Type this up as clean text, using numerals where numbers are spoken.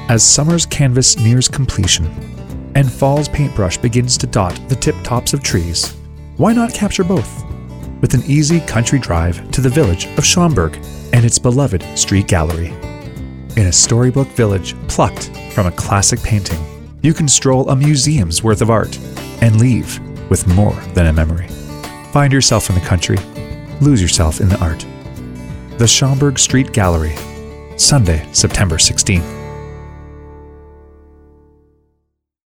As summer's canvas nears completion and fall's paintbrush begins to dot the tip-tops of trees, why not capture both? With an easy country drive to the village of Schaumburg and its beloved street gallery. In a storybook village plucked from a classic painting, you can stroll a museum's worth of art and leave with more than a memory. Find yourself in the country, lose yourself in the art. The Schaumburg Street Gallery, Sunday, September 16th.